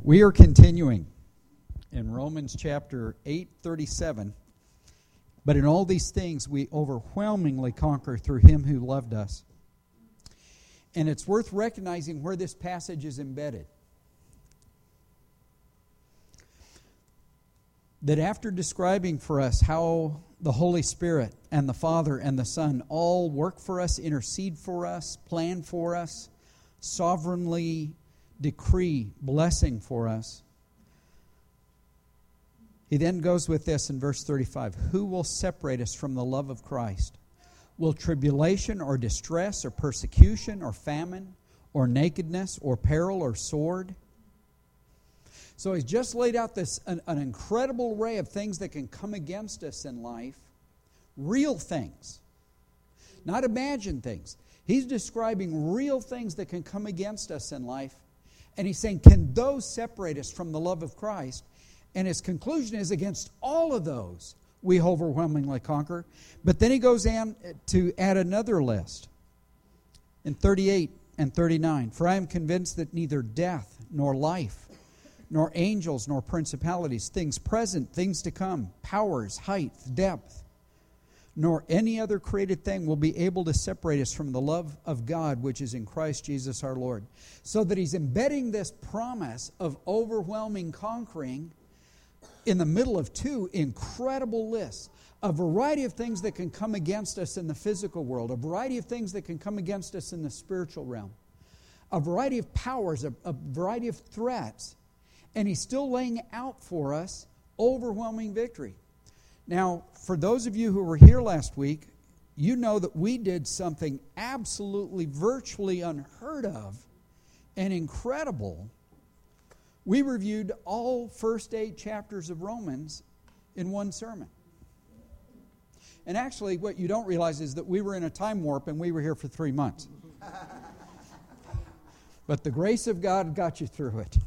We are continuing in Romans chapter 8:37. But in all these things we overwhelmingly conquer through him who loved us. And it's worth recognizing where this passage is embedded. That after describing for us how the Holy Spirit and the Father and the Son all work for us, intercede for us, plan for us, sovereignly decree blessing for us, he then goes with this in verse 35. Who will separate us from the love of Christ? Will tribulation or distress or persecution or famine or nakedness or peril or sword? So he's just laid out this an incredible array of things that can come against us in life. Real things. Not imagined things. He's describing real things that can come against us in life. And he's saying, can those separate us from the love of Christ? And his conclusion is, against all of those, we overwhelmingly conquer. But then he goes on to add another list. In 38 and 39, for I am convinced that neither death nor life, nor angels nor principalities, things present, things to come, powers, height, depth, nor any other created thing will be able to separate us from the love of God which is in Christ Jesus our Lord. So that he's embedding this promise of overwhelming conquering in the middle of two incredible lists. A variety of things that can come against us in the physical world, a variety of things that can come against us in the spiritual realm, a variety of powers, a variety of threats. And he's still laying out for us overwhelming victory. Now, for those of you who were here last week, you know that we did something absolutely, virtually unheard of and incredible. We reviewed all first 8 chapters of Romans in one sermon. And actually, what you don't realize is that we were in a time warp and we were here for 3 months. But the grace of God got you through it.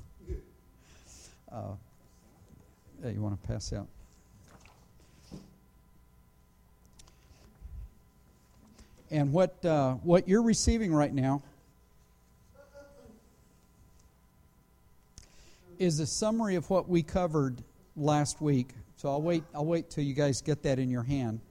Hey, you want to pass out? And what you're receiving right now is a summary of what we covered last week. So I'll wait till you guys get that in your hand.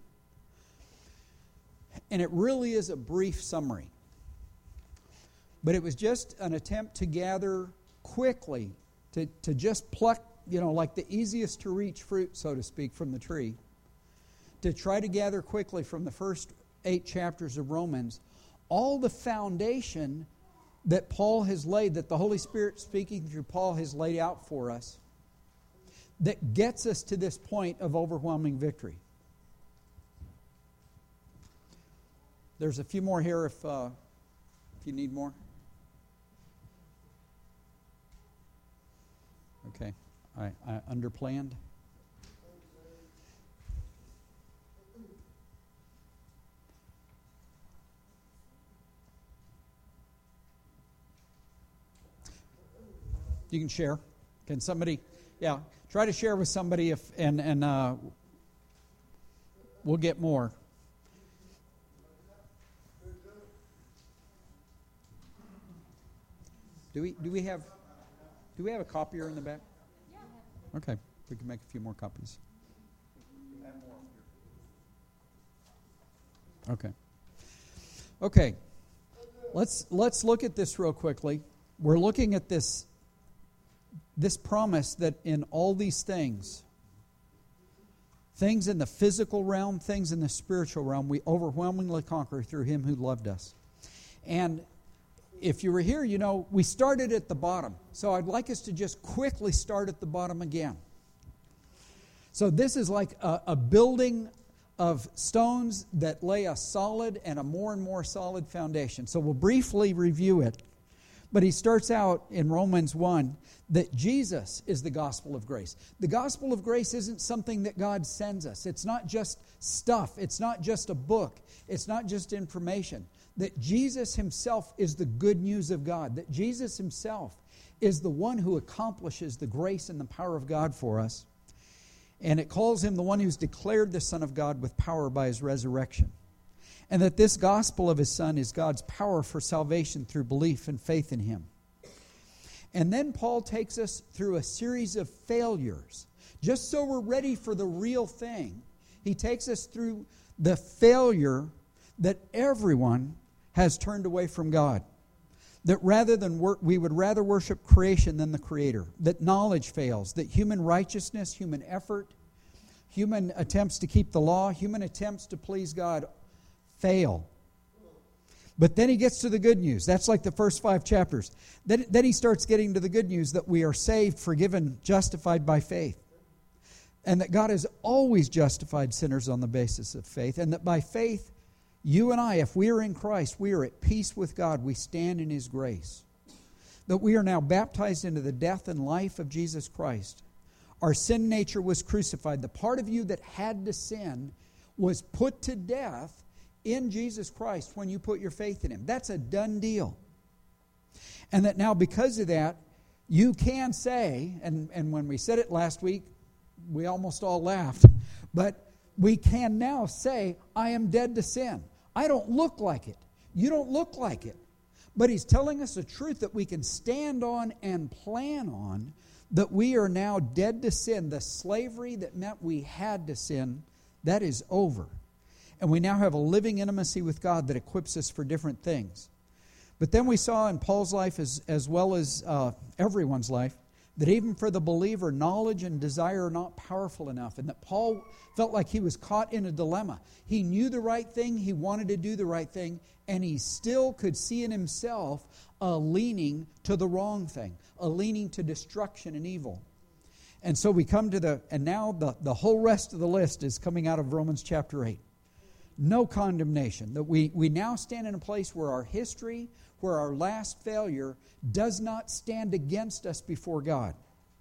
And it really is a brief summary. But it was just an attempt to gather quickly, to just pluck, like the easiest to reach fruit, so to speak, from the tree. To try to gather quickly from the first 8 chapters of Romans all the foundation that Paul has laid, that the Holy Spirit speaking through Paul has laid out for us, that gets us to this point of overwhelming victory. There's a few more here if you need more. Okay, I underplanned. You can share. Can somebody? Yeah, try to share with somebody and we'll get more. Do we have a copier in the back? Yeah. Okay, we can make a few more copies. Okay. Let's look at this real quickly. We're looking at this promise that in all these things in the physical realm, things in the spiritual realm, we overwhelmingly conquer through him who loved us. And if you were here, we started at the bottom. So I'd like us to just quickly start at the bottom again. So this is like a building of stones that lay a solid and a more and more solid foundation. So we'll briefly review it. But he starts out in Romans 1 that Jesus is the gospel of grace. The gospel of grace isn't something that God sends us. It's not just stuff. It's not just a book. It's not just information. That Jesus himself is the good news of God. That Jesus himself is the one who accomplishes the grace and the power of God for us. And it calls him the one who's declared the Son of God with power by his resurrection. And that this gospel of his Son is God's power for salvation through belief and faith in him. And then Paul takes us through a series of failures. Just so we're ready for the real thing, he takes us through the failure that everyone has turned away from God. That rather than we would rather worship creation than the Creator. That knowledge fails. That human righteousness, human effort, human attempts to keep the law, human attempts to please God fail. But then he gets to the good news. That's like the first 5 chapters. Then he starts getting to the good news that we are saved, forgiven, justified by faith. And that God has always justified sinners on the basis of faith. And that by faith, you and I, if we are in Christ, we are at peace with God. We stand in His grace. That we are now baptized into the death and life of Jesus Christ. Our sin nature was crucified. The part of you that had to sin was put to death in Jesus Christ when you put your faith in Him. That's a done deal. And that now because of that, you can say, and when we said it last week, we almost all laughed, but we can now say, I am dead to sin. I don't look like it. You don't look like it. But he's telling us a truth that we can stand on and plan on, that we are now dead to sin. The slavery that meant we had to sin, that is over. And we now have a living intimacy with God that equips us for different things. But then we saw in Paul's life, as well as everyone's life, that even for the believer, knowledge and desire are not powerful enough. And that Paul felt like he was caught in a dilemma. He knew the right thing, he wanted to do the right thing, and he still could see in himself a leaning to the wrong thing, a leaning to destruction and evil. And so we come to and now the whole rest of the list is coming out of Romans chapter 8. No condemnation. That we now stand in a place where our history, where our last failure does not stand against us before God.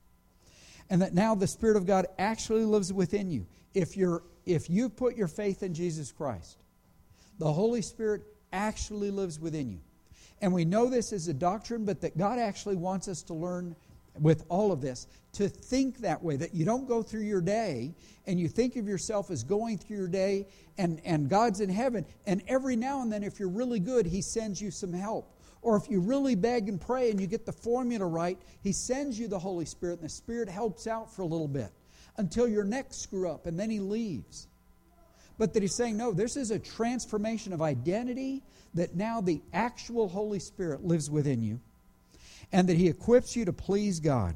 And that now the Spirit of God actually lives within you. If you put your faith in Jesus Christ, the Holy Spirit actually lives within you. And we know this is a doctrine, but that God actually wants us to learn with all of this, to think that way, that you don't go through your day and you think of yourself as going through your day and God's in heaven, and every now and then, if you're really good, He sends you some help. Or if you really beg and pray and you get the formula right, He sends you the Holy Spirit, and the Spirit helps out for a little bit until your neck screw up, and then He leaves. But that He's saying, no, this is a transformation of identity, that now the actual Holy Spirit lives within you, and that He equips you to please God.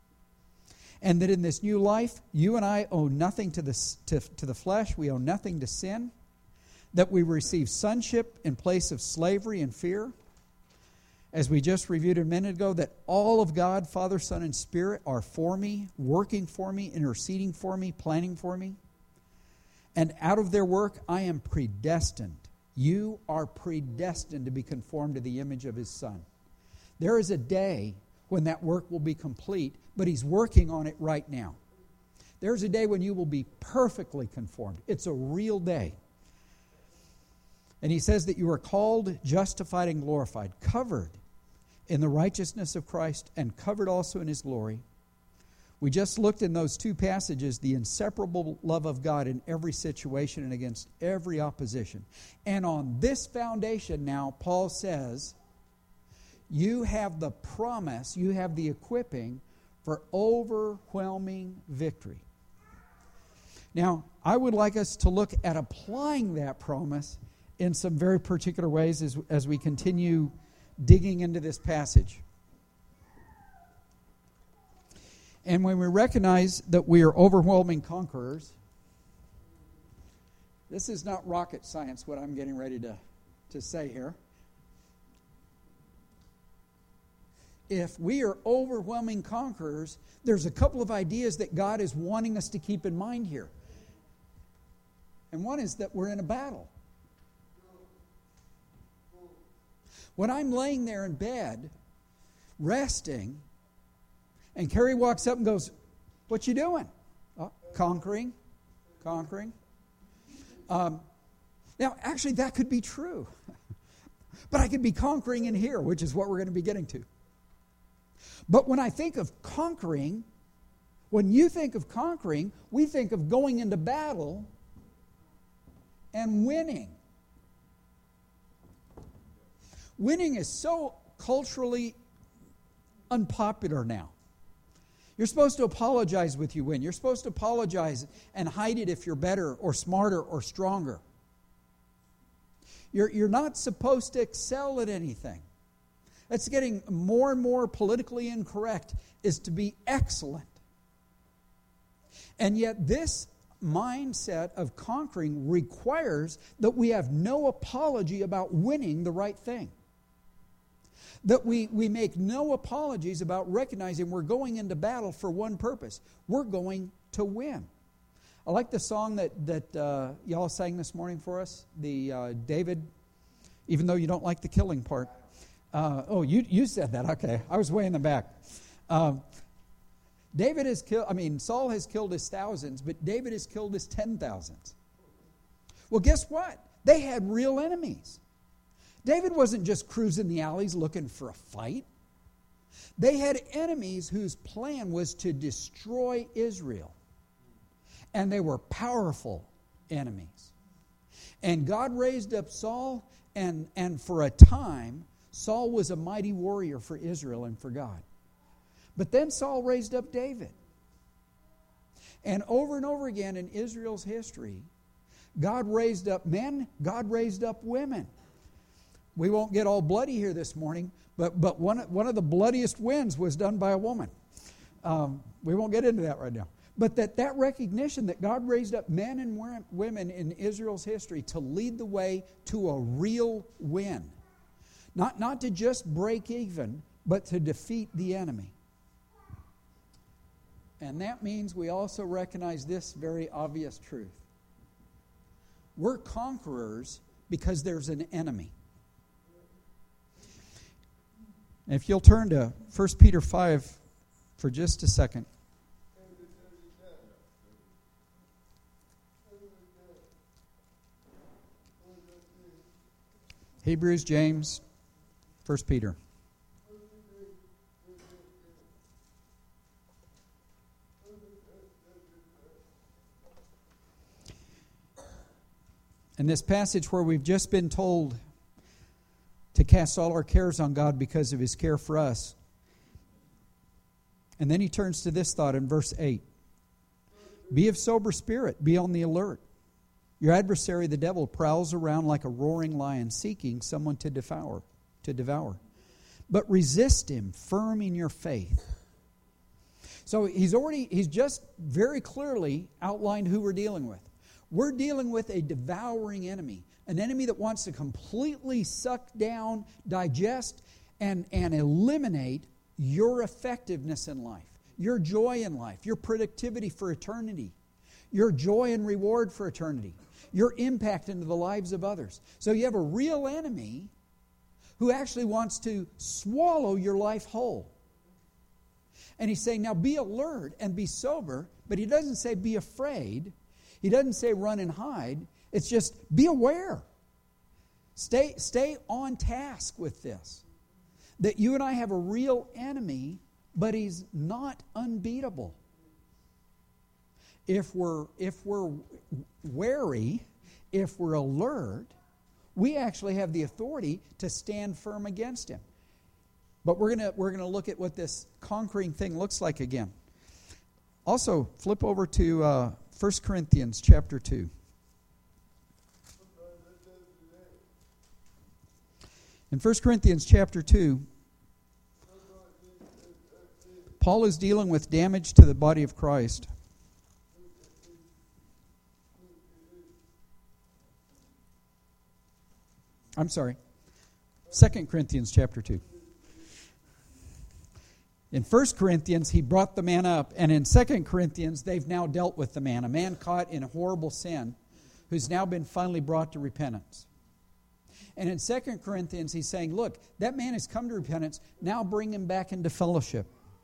And that in this new life, you and I owe nothing to the flesh. We owe nothing to sin. That we receive sonship in place of slavery and fear. As we just reviewed a minute ago, that all of God, Father, Son, and Spirit are for me, working for me, interceding for me, planning for me. And out of their work, I am predestined. You are predestined to be conformed to the image of His Son. There is a day when that work will be complete, but He's working on it right now. There's a day when you will be perfectly conformed. It's a real day. And He says that you are called, justified, and glorified, covered in the righteousness of Christ and covered also in His glory. We just looked in those 2 passages, the inseparable love of God in every situation and against every opposition. And on this foundation now, Paul says, you have the promise, you have the equipping for overwhelming victory. Now, I would like us to look at applying that promise in some very particular ways as we continue digging into this passage. And when we recognize that we are overwhelming conquerors, this is not rocket science, what I'm getting ready to say here. If we are overwhelming conquerors, there's a couple of ideas that God is wanting us to keep in mind here. And one is that we're in a battle. When I'm laying there in bed, resting, and Carrie walks up and goes, "What you doing?" "Oh, conquering. Now, actually, that could be true. But I could be conquering in here, which is what we're going to be getting to. But when I think of conquering, when you think of conquering, we think of going into battle and winning. Winning is so culturally unpopular now. You're supposed to apologize when you win. You're supposed to apologize and hide it if you're better or smarter or stronger. You're not supposed to excel at anything. It's getting more and more politically incorrect, is to be excellent. And yet this mindset of conquering requires that we have no apology about winning the right thing. That we make no apologies about recognizing we're going into battle for one purpose. We're going to win. I like the song that y'all sang this morning for us, the David, even though you don't like the killing part. You said that. Okay, I was way in the back. Saul has killed his thousands, but David has killed his 10,000s. Well, guess what? They had real enemies. David wasn't just cruising the alleys looking for a fight. They had enemies whose plan was to destroy Israel. And they were powerful enemies. And God raised up Saul, and for a time, Saul was a mighty warrior for Israel and for God. But then Saul raised up David. And over again in Israel's history, God raised up men, God raised up women. We won't get all bloody here this morning, but one of the bloodiest wins was done by a woman. We won't get into that right now. But that recognition that God raised up men and women in Israel's history to lead the way to a real win. Not to just break even, but to defeat the enemy. And that means we also recognize this very obvious truth. We're conquerors because there's an enemy. And if you'll turn to 1 Peter 5 for just a second. Hebrews, James, 1 Peter. In this passage where we've just been told to cast all our cares on God because of His care for us. And then he turns to this thought in verse 8. Be of sober spirit, be on the alert. Your adversary, the devil, prowls around like a roaring lion, seeking someone to devour. But resist him, firm in your faith. So he's just very clearly outlined who we're dealing with. We're dealing with a devouring enemy, an enemy that wants to completely suck down, digest, and eliminate your effectiveness in life, your joy in life, your productivity for eternity, your joy and reward for eternity, your impact into the lives of others. So you have a real enemy who actually wants to swallow your life whole. And he's saying, now be alert and be sober, but he doesn't say be afraid. He doesn't say run and hide. It's just be aware. Stay on task with this. That you and I have a real enemy, but he's not unbeatable. If we're wary, if we're alert, we actually have the authority to stand firm against him. But we're gonna look at what this conquering thing looks like again. Also, flip over to 1 Corinthians chapter 2. In 1 Corinthians chapter 2, Paul is dealing with damage to the body of Christ. I'm sorry, 2 Corinthians chapter 2. In 1 Corinthians, he brought the man up, and in 2 Corinthians, they've now dealt with the man, a man caught in horrible sin, who's now been finally brought to repentance. And in 2 Corinthians, he's saying, look, that man has come to repentance, now bring him back into fellowship.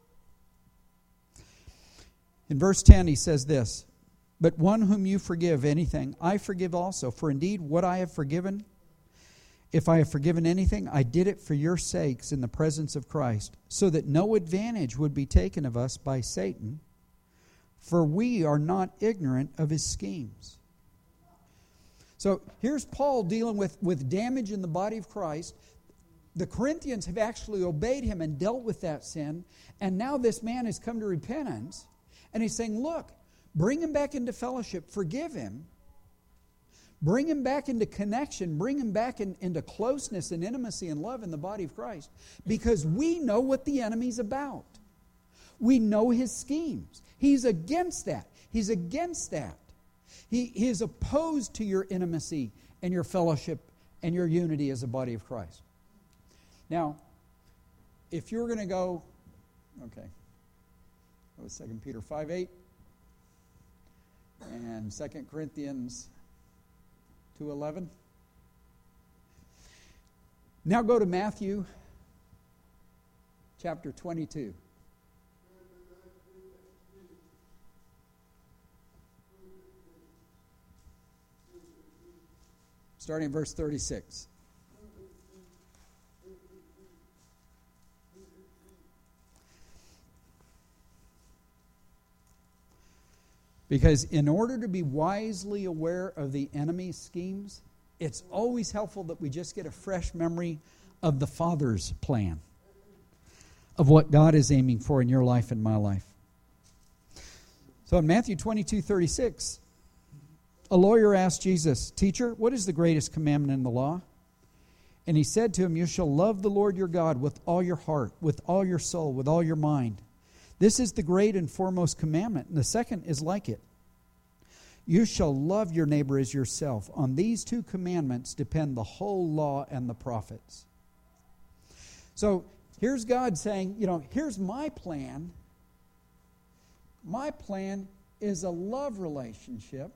In verse 10, he says this, but one whom you forgive anything, I forgive also. For indeed, what I have forgiven, if I have forgiven anything, I did it for your sakes in the presence of Christ, so that no advantage would be taken of us by Satan, for we are not ignorant of his schemes. So here's Paul dealing with damage in the body of Christ. The Corinthians have actually obeyed him and dealt with that sin. And now this man has come to repentance. And he's saying, look, bring him back into fellowship. Forgive him. Bring him back into connection. Bring him back into closeness and intimacy and love in the body of Christ. Because we know what the enemy's about. We know his schemes. He's against that. He's against that. He is opposed to your intimacy and your fellowship and your unity as a body of Christ. Now, if you're going to go, okay, that was 2 Peter 5:8 and 2 Corinthians 2:11. Now go to Matthew chapter 22. Starting in verse 36. Because in order to be wisely aware of the enemy's schemes, it's always helpful that we just get a fresh memory of the Father's plan, of what God is aiming for in your life and my life. So in Matthew 22:36, a lawyer asked Jesus, "Teacher, what is the greatest commandment in the law?" And he said to him, "You shall love the Lord your God with all your heart, with all your soul, with all your mind. This is the great and foremost commandment, and the second is like it. You shall love your neighbor as yourself. On these two commandments depend the whole law and the prophets." So here's God saying, here's my plan. My plan is a love relationship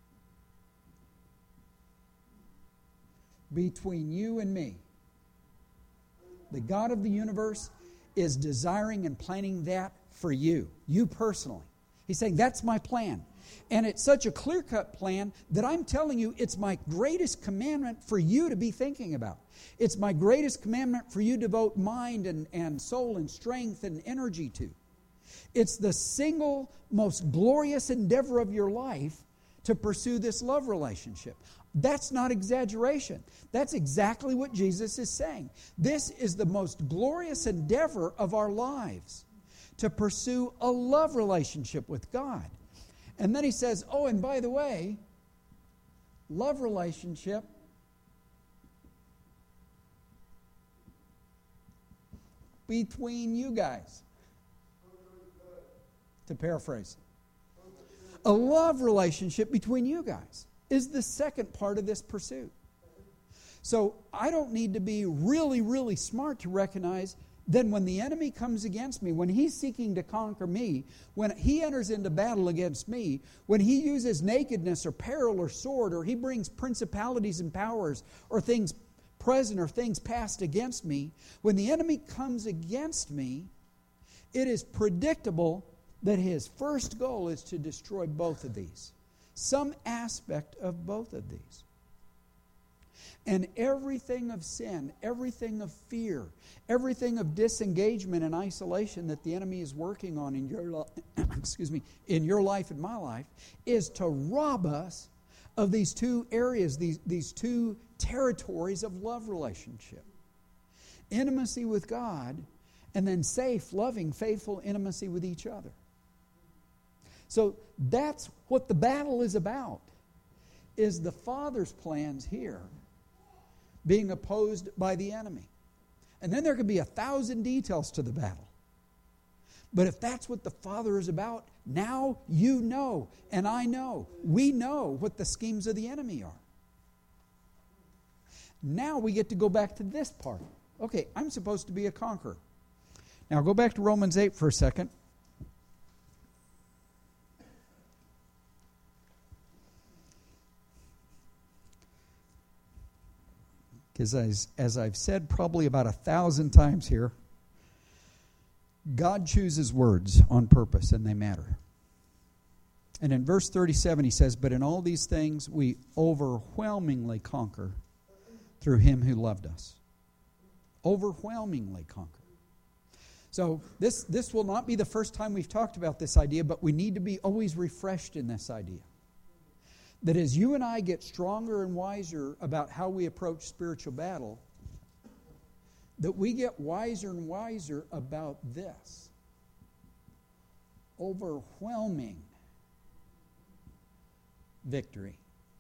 between you and me. The God of the universe is desiring and planning that for you personally. He's saying, that's my plan. And it's such a clear-cut plan that I'm telling you it's my greatest commandment for you to be thinking about. It's my greatest commandment for you to devote mind and soul and strength and energy to. It's the single most glorious endeavor of your life to pursue this love relationship. That's not exaggeration. That's exactly what Jesus is saying. This is the most glorious endeavor of our lives, to pursue a love relationship with God. And then he says, oh, and by the way, love relationship between you guys. To paraphrase. A love relationship between you guys is the second part of this pursuit. So I don't need to be really, really smart to recognize then when the enemy comes against me, when he's seeking to conquer me, when he enters into battle against me, when he uses nakedness or peril or sword, or he brings principalities and powers or things present or things past against me, when the enemy comes against me, it is predictable that his first goal is to destroy both of these, some aspect of both of these. And everything of sin, everything of fear, everything of disengagement and isolation that the enemy is working on in your in your life and my life, is to rob us of these two areas, these two territories of love relationship. Intimacy with God, and then safe, loving, faithful intimacy with each other. So that's what the battle is about, is the Father's plans here being opposed by the enemy. And then there could be 1,000 details to the battle. But if that's what the Father is about, now you know, and I know, we know what the schemes of the enemy are. Now we get to go back to this part. Okay, I'm supposed to be a conqueror. Now go back to Romans 8 for a second. Because as I've said probably about 1,000 times here, God chooses words on purpose, and they matter. And in verse 37 he says, "But in all these things we overwhelmingly conquer through him who loved us." Overwhelmingly conquer. So this will not be the first time we've talked about this idea, but we need to be always refreshed in this idea. That as you and I get stronger and wiser about how we approach spiritual battle, that we get wiser and wiser about this. Overwhelming victory.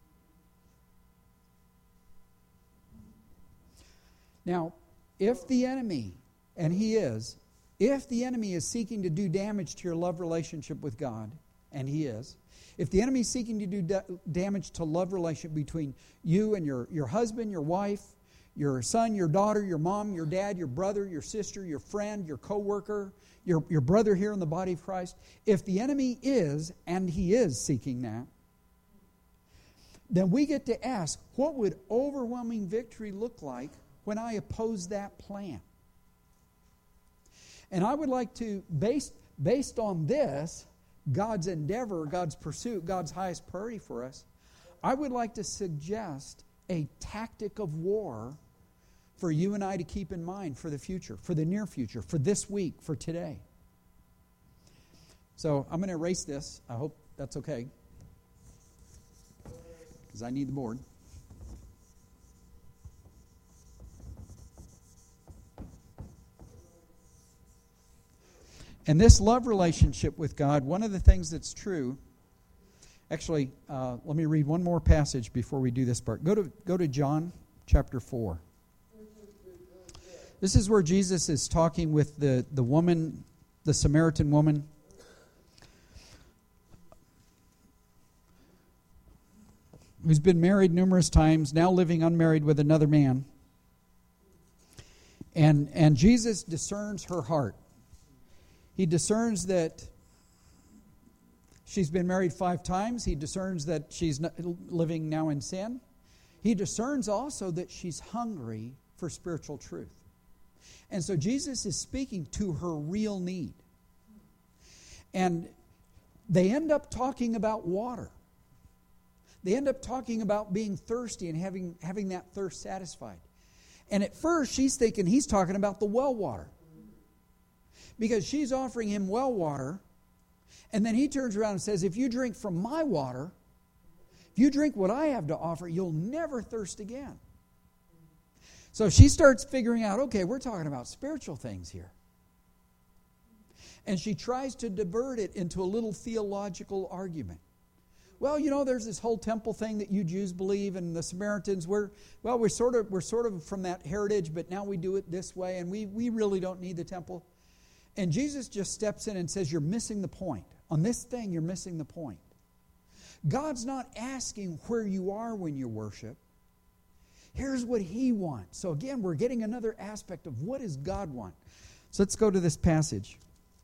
Now, if the enemy, and he is, if the enemy is seeking to do damage to your love relationship with God, and he is, if the enemy is seeking to do damage to love relationship between you and your husband, your wife, your son, your daughter, your mom, your dad, your brother, your sister, your friend, your coworker, your brother here in the body of Christ, if the enemy is, and he is seeking that, then we get to ask, what would overwhelming victory look like when I oppose that plan? And I would like to, based on this, God's endeavor, God's pursuit, God's highest priority for us, I would like to suggest a tactic of war for you and I to keep in mind for the future, for the near future, for this week, for today. So I'm going to erase this. I hope that's okay, because I need the board. And this love relationship with God, one of the things that's true, actually, let me read one more passage before we do this part. Go to John chapter 4. This is where Jesus is talking with the woman, the Samaritan woman. Who's been married numerous times, now living unmarried with another man. And Jesus discerns her heart. He discerns that she's been married 5 times. He discerns that she's living now in sin. He discerns also that she's hungry for spiritual truth. And so Jesus is speaking to her real need. And they end up talking about water. They end up talking about being thirsty and having that thirst satisfied. And at first she's thinking he's talking about the well water. Because she's offering him well water, and then he turns around and says, if you drink from my water, if you drink what I have to offer, you'll never thirst again. So she starts figuring out, okay, we're talking about spiritual things here. And she tries to divert it into a little theological argument. Well, you know, there's this whole temple thing that you Jews believe, and the Samaritans, we're sort of from that heritage, but now we do it this way, and we really don't need the temple. And Jesus just steps in and says, you're missing the point. On this thing, you're missing the point. God's not asking where you are when you worship. Here's what He wants. So again, we're getting another aspect of what does God want. So let's go to this passage.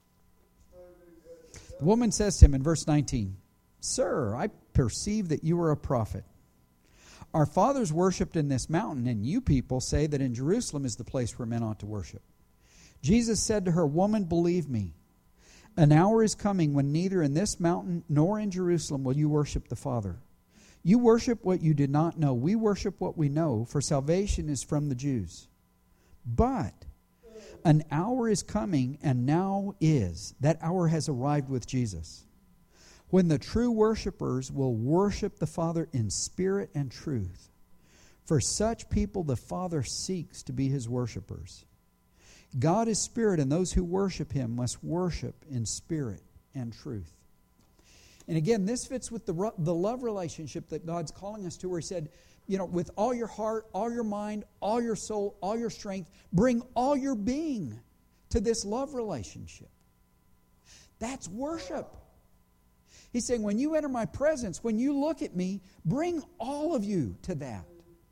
The woman says to him in verse 19, Sir, I perceive that you are a prophet. Our fathers worshipped in this mountain, and you people say that in Jerusalem is the place where men ought to worship. Jesus said to her, Woman, believe me, an hour is coming when neither in this mountain nor in Jerusalem will you worship the Father. You worship what you did not know. We worship what we know, for salvation is from the Jews. But an hour is coming, and now is. That hour has arrived with Jesus, when the true worshipers will worship the Father in spirit and truth. For such people the Father seeks to be His worshipers. God is spirit, and those who worship Him must worship in spirit and truth. And again, this fits with the love relationship that God's calling us to, where He said, you know, with all your heart, all your mind, all your soul, all your strength, bring all your being to this love relationship. That's worship. He's saying, when you enter my presence, when you look at me, bring all of you to that.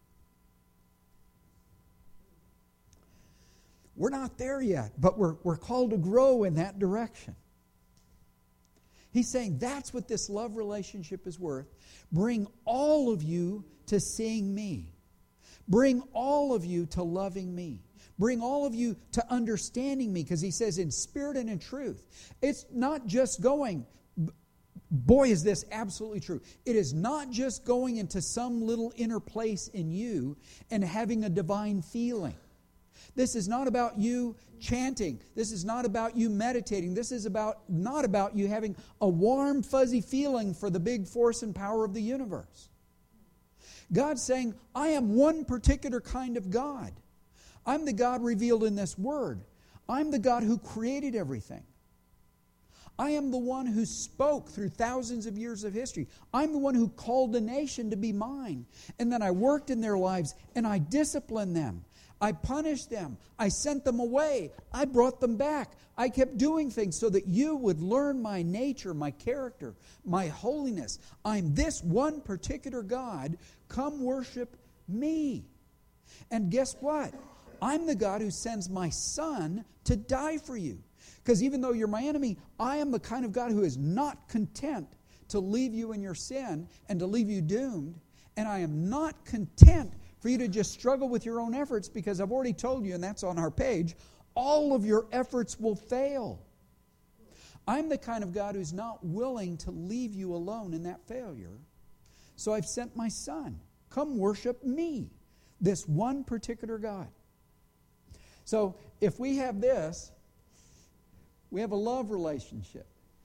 We're not there yet, but we're called to grow in that direction. He's saying that's what this love relationship is worth. Bring all of you to seeing me. Bring all of you to loving me. Bring all of you to understanding me, because He says in spirit and in truth. It's not just going, boy, is this absolutely true. It is not just going into some little inner place in you and having a divine feeling. This is not about you chanting. This is not about you meditating. This is not about you having a warm, fuzzy feeling for the big force and power of the universe. God's saying, I am one particular kind of God. I'm the God revealed in this Word. I'm the God who created everything. I am the one who spoke through thousands of years of history. I'm the one who called a nation to be mine. And then I worked in their lives and I disciplined them. I punished them. I sent them away. I brought them back. I kept doing things so that you would learn my nature, my character, my holiness. I'm this one particular God. Come worship me. And guess what? I'm the God who sends my Son to die for you. Because even though you're my enemy, I am the kind of God who is not content to leave you in your sin and to leave you doomed. And I am not content for you to just struggle with your own efforts, because I've already told you, and that's on our page, all of your efforts will fail. I'm the kind of God who's not willing to leave you alone in that failure. So I've sent my Son. Come worship me, this one particular God. So if we have this, we have a love relationship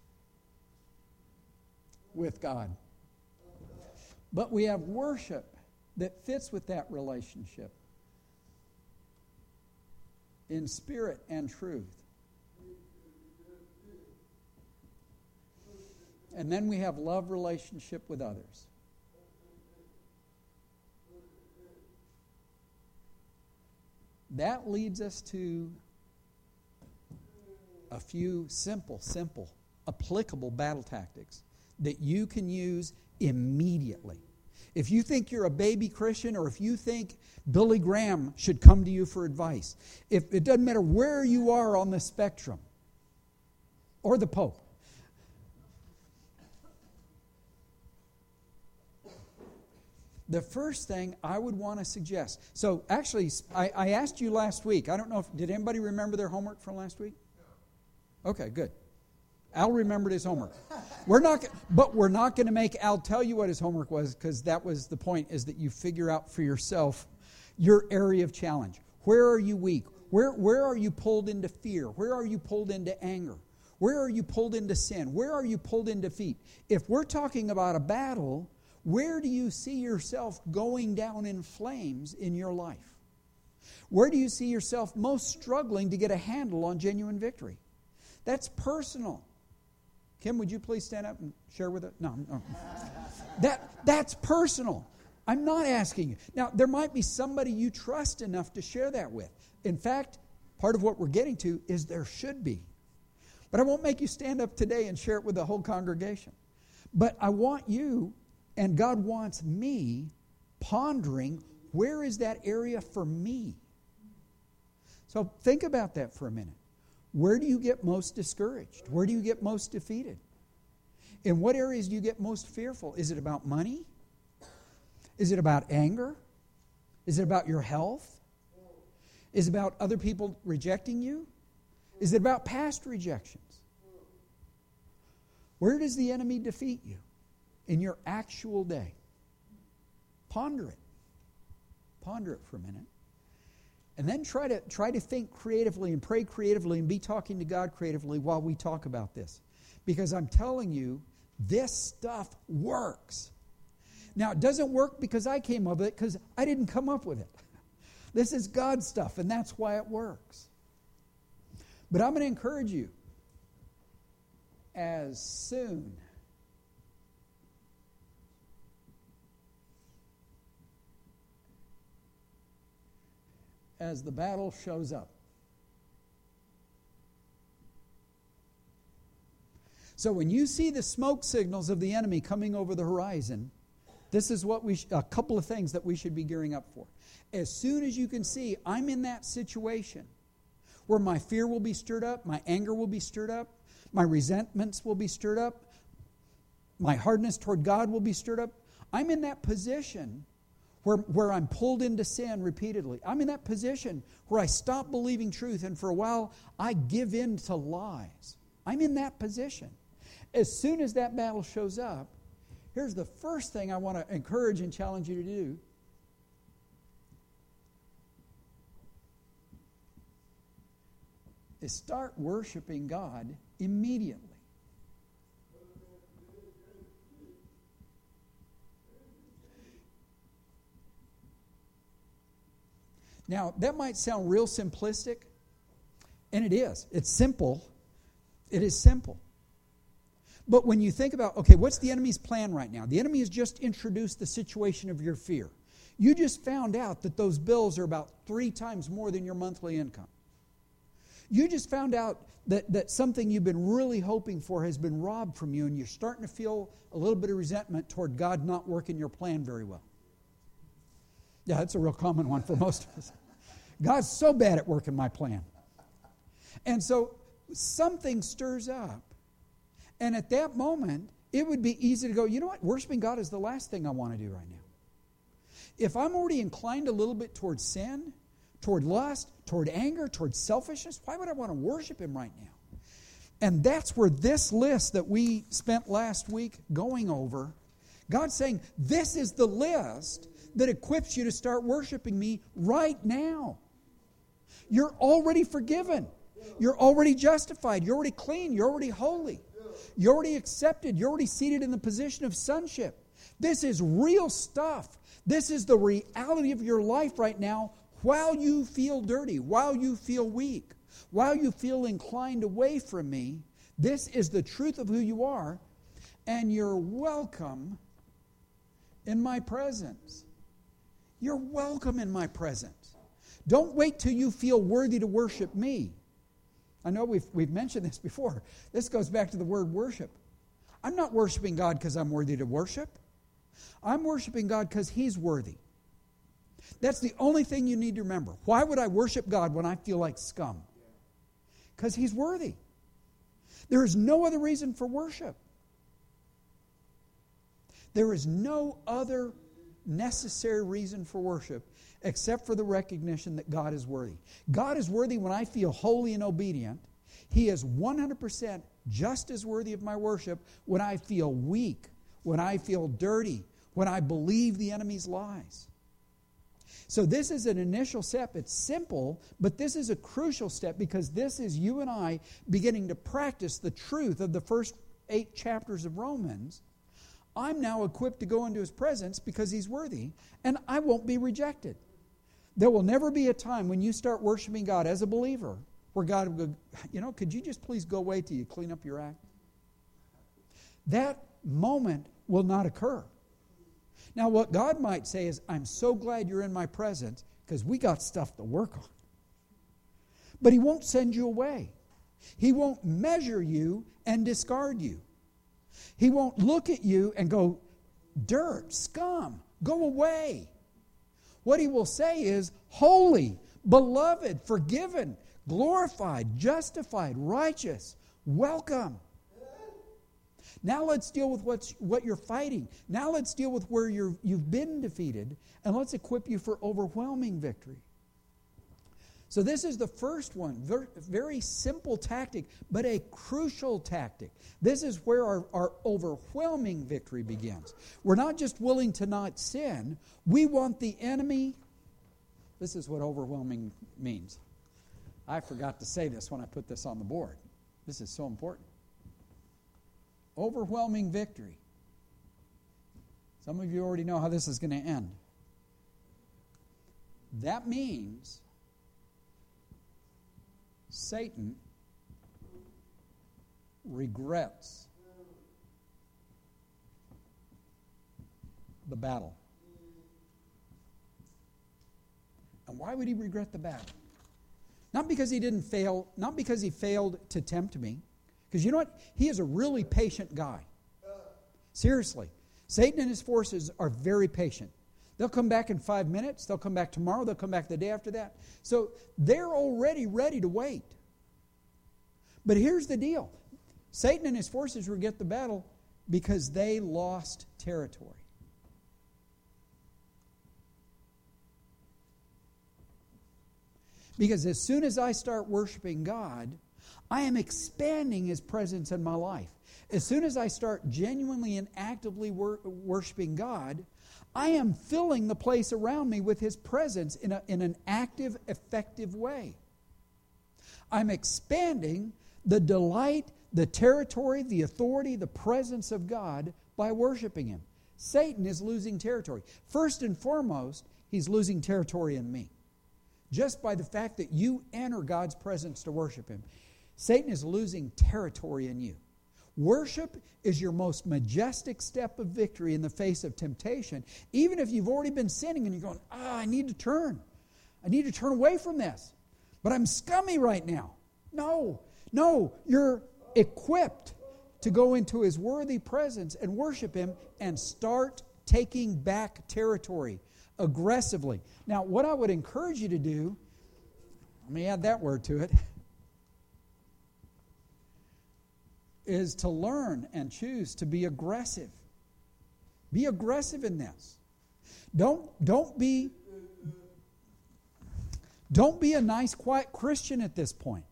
with God. But we have worship that fits with that relationship in spirit and truth. And then we have love relationship with others. That leads us to a few simple, applicable battle tactics that you can use immediately. If you think you're a baby Christian, or if you think Billy Graham should come to you for advice, if it doesn't matter where you are on the spectrum, or the Pope, the first thing I would want to suggest. So actually, I asked you last week. I don't know did anybody remember their homework from last week? Okay, good. Al remembered his homework. We're not going to make Al tell you what his homework was, because that was the point, is that you figure out for yourself your area of challenge. Where are you weak? Where are you pulled into fear? Where are you pulled into anger? Where are you pulled into sin? Where are you pulled into defeat? If we're talking about a battle, where do you see yourself going down in flames in your life? Where do you see yourself most struggling to get a handle on genuine victory? That's personal. Kim, would you please stand up and share with us? No. That's personal. I'm not asking you. Now, there might be somebody you trust enough to share that with. In fact, part of what we're getting to is there should be. But I won't make you stand up today and share it with the whole congregation. But I want you, and God wants me, pondering, where is that area for me? So think about that for a minute. Where do you get most discouraged? Where do you get most defeated? In what areas do you get most fearful? Is it about money? Is it about anger? Is it about your health? Is it about other people rejecting you? Is it about past rejections? Where does the enemy defeat you in your actual day? Ponder it. Ponder it for a minute. And then try to think creatively and pray creatively and be talking to God creatively while we talk about this. Because I'm telling you, this stuff works. Now, it doesn't work because I came up with it, because I didn't come up with it. This is God's stuff, and that's why it works. But I'm going to encourage you, as soon as the battle shows up. So when you see the smoke signals of the enemy coming over the horizon, this is what a couple of things that we should be gearing up for. As soon as you can see, I'm in that situation where my fear will be stirred up, my anger will be stirred up, my resentments will be stirred up, my hardness toward God will be stirred up. I'm in that position where I'm pulled into sin repeatedly. I'm in that position where I stop believing truth, and for a while I give in to lies. I'm in that position. As soon as that battle shows up, here's the first thing I want to encourage and challenge you to do. Is start worshiping God immediately. Now, that might sound real simplistic, and it is. It's simple. It is simple. But when you think about, okay, what's the enemy's plan right now? The enemy has just introduced the situation of your fear. You just found out that those bills are about 3 times more than your monthly income. You just found out that something you've been really hoping for has been robbed from you, and you're starting to feel a little bit of resentment toward God not working your plan very well. Yeah, that's a real common one for most of us. God's so bad at working my plan. And so something stirs up. And at that moment, it would be easy to go, you know what? Worshiping God is the last thing I want to do right now. If I'm already inclined a little bit toward sin, toward lust, toward anger, toward selfishness, why would I want to worship Him right now? And that's where this list that we spent last week going over, God's saying, this is the list that equips you to start worshiping me right now. You're already forgiven. You're already justified. You're already clean. You're already holy. You're already accepted. You're already seated in the position of sonship. This is real stuff. This is the reality of your life right now while you feel dirty, while you feel weak, while you feel inclined away from me. This is the truth of who you are, and you're welcome in my presence. You're welcome in my presence. Don't wait till you feel worthy to worship me. I know we've mentioned this before. This goes back to the word worship. I'm not worshiping God because I'm worthy to worship. I'm worshiping God because He's worthy. That's the only thing you need to remember. Why would I worship God when I feel like scum? Because He's worthy. There is no other reason for worship. There is no other necessary reason for worship except for the recognition that God is worthy. God is worthy when I feel holy and obedient. He is 100% just as worthy of my worship when I feel weak, when I feel dirty, when I believe the enemy's lies. So this is an initial step. It's simple, but this is a crucial step because this is you and I beginning to practice the truth of the first 8 chapters of Romans. I'm now equipped to go into His presence because He's worthy, and I won't be rejected. There will never be a time when you start worshiping God as a believer where God will go, you know, could you just please go away till you clean up your act? That moment will not occur. Now, what God might say is, I'm so glad you're in my presence because we got stuff to work on. But He won't send you away. He won't measure you and discard you. He won't look at you and go, dirt, scum, go away. What He will say is, holy, beloved, forgiven, glorified, justified, righteous, welcome. Now let's deal with what you're fighting. Now let's deal with where you've been defeated, and let's equip you for overwhelming victory. So this is the first one. Very simple tactic, but a crucial tactic. This is where our overwhelming victory begins. We're not just willing to not sin. We want the enemy. This is what overwhelming means. I forgot to say this when I put this on the board. This is so important. Overwhelming victory. Some of you already know how this is going to end. That means Satan regrets the battle. And why would he regret the battle? Not because he didn't fail, not because he failed to tempt me. Because you know what? He is a really patient guy. Seriously. Satan and his forces are very patient. They'll come back in 5 minutes. They'll come back tomorrow. They'll come back the day after that. So they're already ready to wait. But here's the deal. Satan and his forces regret the battle because they lost territory. Because as soon as I start worshiping God, I am expanding His presence in my life. As soon as I start genuinely and actively worshiping God, I am filling the place around me with His presence in an active, effective way. I'm expanding the delight, the territory, the authority, the presence of God by worshiping Him. Satan is losing territory. First and foremost, he's losing territory in me. just by the fact that you enter God's presence to worship Him. Satan is losing territory in you. Worship is your most majestic step of victory in the face of temptation. Even if you've already been sinning and you're going, I need to turn. I need to turn away from this. But I'm scummy right now. No, you're equipped to go into His worthy presence and worship Him and start taking back territory aggressively. Now, what I would encourage you to do, let me add that word to it, is to learn and choose to be aggressive. Be aggressive in this. Don't be a nice, quiet Christian at this point.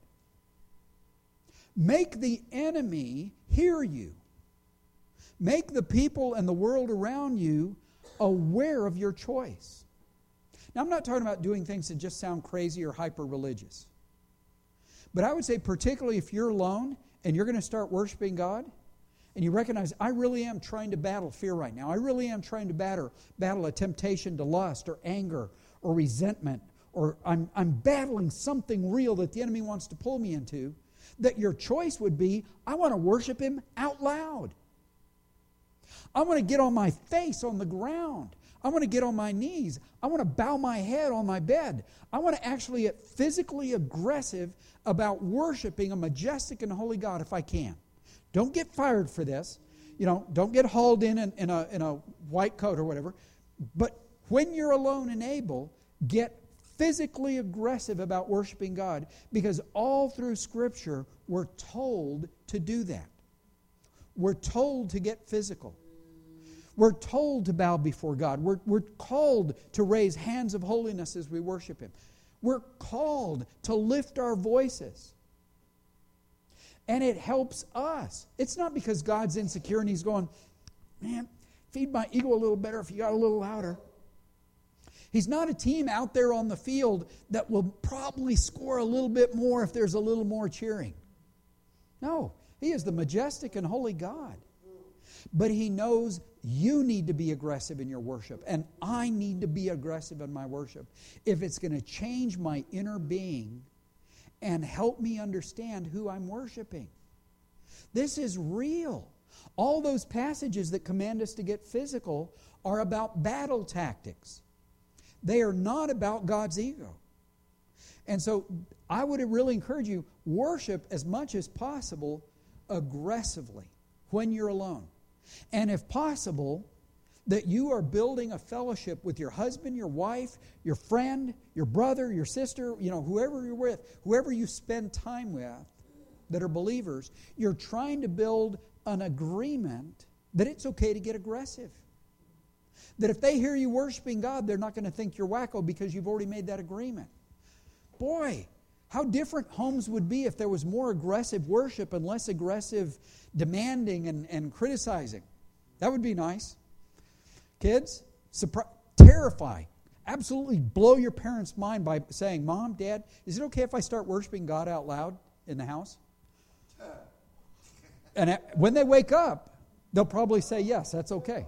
Make the enemy hear you. Make the people and the world around you aware of your choice. Now, I'm not talking about doing things that just sound crazy or hyper-religious. But I would say particularly if you're alone and you're going to start worshiping God, and you recognize, I really am trying to battle fear right now. I really am trying to battle a temptation to lust or anger or resentment, or I'm battling something real that the enemy wants to pull me into, that your choice would be, I want to worship Him out loud. I want to get on my face on the ground. I want to get on my knees. I want to bow my head on my bed. I want to actually get physically aggressive about worshiping a majestic and holy God if I can. Don't get fired for this. Don't get hauled in a white coat or whatever. But when you're alone and able, get physically aggressive about worshiping God, because all through Scripture we're told to do that. We're told to get physical. We're told to bow before God. We're called to raise hands of holiness as we worship Him. We're called to lift our voices. And it helps us. It's not because God's insecure and He's going, man, feed my ego a little better if you got a little louder. He's not a team out there on the field that will probably score a little bit more if there's a little more cheering. No, He is the majestic and holy God. But He knows you need to be aggressive in your worship, and I need to be aggressive in my worship if it's going to change my inner being and help me understand who I'm worshiping. This is real. All those passages that command us to get physical are about battle tactics. They are not about God's ego. And so I would really encourage you, worship as much as possible aggressively when you're alone. And if possible, that you are building a fellowship with your husband, your wife, your friend, your brother, your sister, whoever you're with, whoever you spend time with that are believers, you're trying to build an agreement that it's okay to get aggressive. That if they hear you worshiping God, they're not going to think you're wacko because you've already made that agreement. Boy, how different homes would be if there was more aggressive worship and less aggressive demanding and criticizing. That would be nice. Kids, terrify. Absolutely blow your parents' mind by saying, Mom, Dad, is it okay if I start worshiping God out loud in the house? And when they wake up, they'll probably say, yes, that's okay.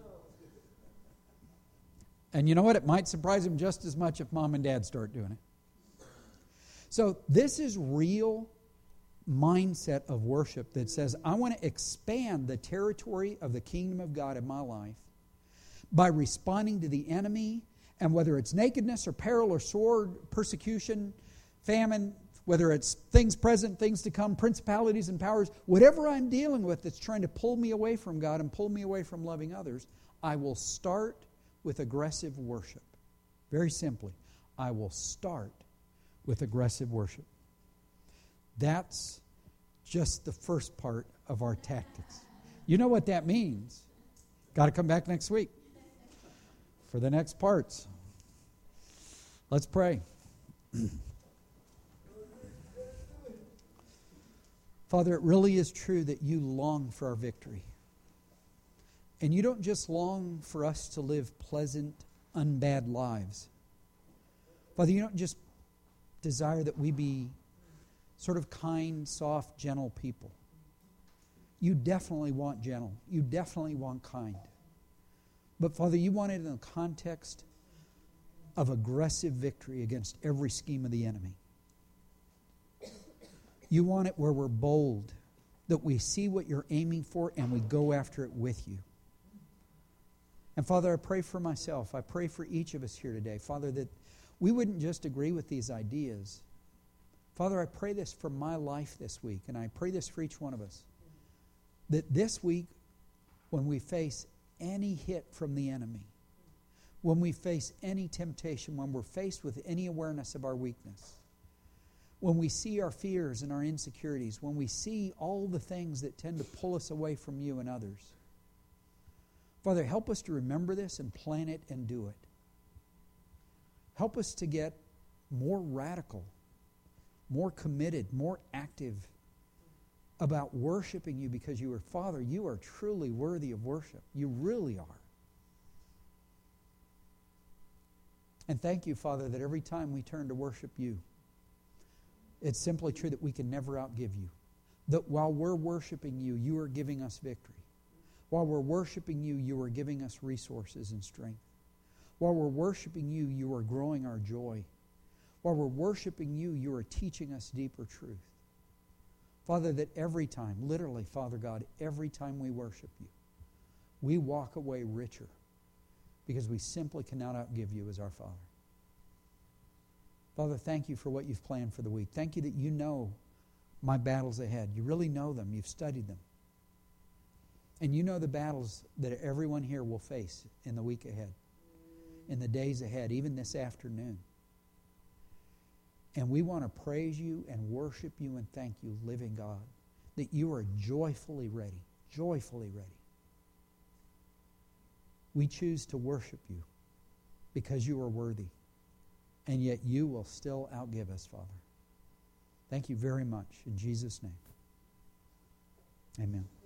And you know what? It might surprise them just as much if Mom and Dad start doing it. So this is real mindset of worship that says, I want to expand the territory of the kingdom of God in my life by responding to the enemy, and whether it's nakedness or peril or sword, persecution, famine, whether it's things present, things to come, principalities and powers, whatever I'm dealing with that's trying to pull me away from God and pull me away from loving others, I will start with aggressive worship. Very simply, I will start with aggressive worship. That's just the first part of our tactics. You know what that means. Got to come back next week for the next parts. Let's pray. Father, it really is true that you long for our victory. And you don't just long for us to live pleasant, unbad lives. Father, you don't just desire that we be sort of kind, soft, gentle people. You definitely want gentle. You definitely want kind. But Father, you want it in the context of aggressive victory against every scheme of the enemy. You want it where we're bold, that we see what you're aiming for and we go after it with you. And Father, I pray for myself. I pray for each of us here today, Father, that we wouldn't just agree with these ideas. Father, I pray this for my life this week, and I pray this for each one of us, that this week, when we face any hit from the enemy, when we face any temptation, when we're faced with any awareness of our weakness, when we see our fears and our insecurities, when we see all the things that tend to pull us away from you and others, Father, help us to remember this and plan it and do it. Help us to get more radical, more committed, more active about worshiping you, because you are, Father, you are truly worthy of worship. You really are. And thank you, Father, that every time we turn to worship you, it's simply true that we can never outgive you. That while we're worshiping you, you are giving us victory. While we're worshiping you, you are giving us resources and strength. While we're worshiping you, you are growing our joy. While we're worshiping you, you are teaching us deeper truth. Father, that every time, literally, Father God, every time we worship you, we walk away richer because we simply cannot outgive you as our Father. Father, thank you for what you've planned for the week. Thank you that you know my battles ahead. You really know them. You've studied them. And you know the battles that everyone here will face in the week ahead, in the days ahead, even this afternoon. And we want to praise you and worship you and thank you, living God, that you are joyfully ready, joyfully ready. We choose to worship you because you are worthy, and yet you will still outgive us, Father. Thank you very much. In Jesus' name, amen.